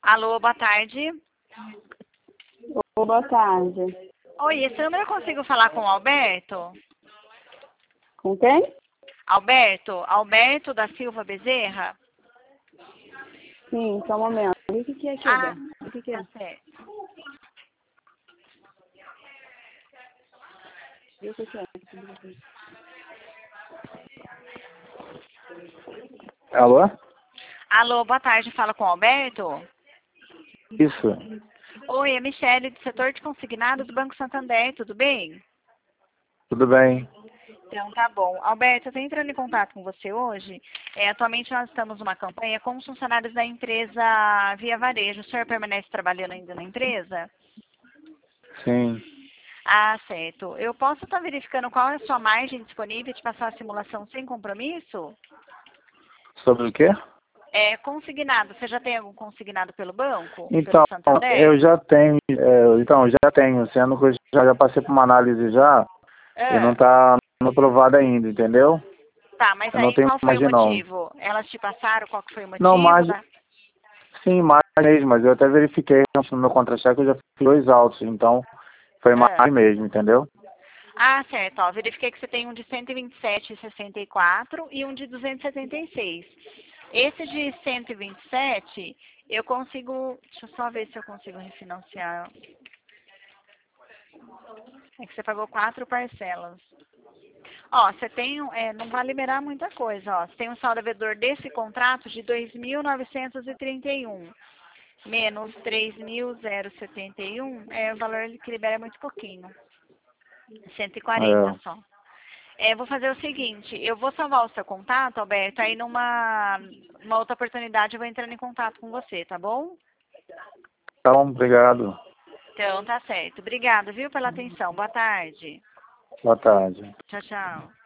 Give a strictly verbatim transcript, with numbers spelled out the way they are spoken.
Alô, boa tarde. Ô, boa tarde. Oi, esse número eu consigo falar com o Alberto? Com quem? Alberto? Alberto da Silva Bezerra? Sim, só um momento. O que que é aqui, Ah, Alberto? O que que é? tá certo. O que que é? Alô? Alô, boa tarde, fala com o Alberto? Isso. Oi, é Michele, do setor de consignados do Banco Santander, tudo bem? Tudo bem? Então, tá bom. Alberto, eu estou entrando em contato com você hoje. É, atualmente nós estamos numa campanha com os funcionários da empresa Via Varejo. O senhor permanece trabalhando ainda na empresa? Sim. Ah, certo. Eu posso estar verificando qual é a sua margem disponível de passar a simulação sem compromisso? Sobre o quê? É, consignado. Você já tem algum consignado pelo banco? Então, Pelo Santander? eu já tenho, é, então, já tenho, sendo que eu já, já passei por uma análise já, e não Ah, está aprovado ainda, entendeu? tá, mas Eu não aí tenho qual foi o margem não. motivo? Elas te passaram qual que foi o Não, motivo? margem, Da... sim, margem mesmo, mas eu até verifiquei no meu contra-cheque, eu já fiz dois altos, então foi Ah. margem mesmo, entendeu? Ah, certo. Ó, verifiquei que você tem um de cento e vinte e sete vírgula sessenta e quatro e um de duzentos e setenta e seis. Esse de cento e vinte e sete, eu consigo... Deixa eu só ver se eu consigo refinanciar. É que você pagou quatro parcelas. Ó, você tem... um- É, não vai liberar muita coisa, ó. Você tem um saldo devedor desse contrato de dois mil novecentos e trinta e um. Menos três mil e setenta e um. É, o valor que libera é muito pouquinho. cento e quarenta É. só. É, vou fazer o seguinte, eu vou salvar o seu contato, Alberto, aí numa uma outra oportunidade eu vou entrando em contato com você, tá bom? Tá bom, obrigado. Então, tá certo. Obrigada, viu, pela atenção. Boa tarde. Boa tarde. Tchau, tchau.